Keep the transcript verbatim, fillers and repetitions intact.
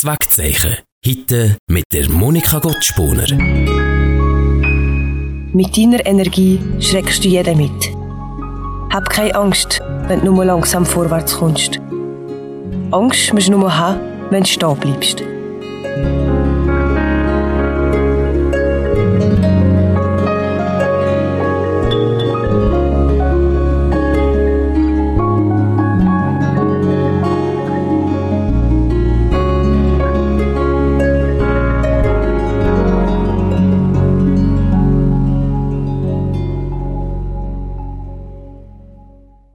Das Wegzeichen. Heute mit der Monika Gottspooner. Mit deiner Energie schreckst du jeden mit. Hab keine Angst, wenn du nur langsam vorwärts kommst. Angst musst du nur haben, wenn du stehen bleibst.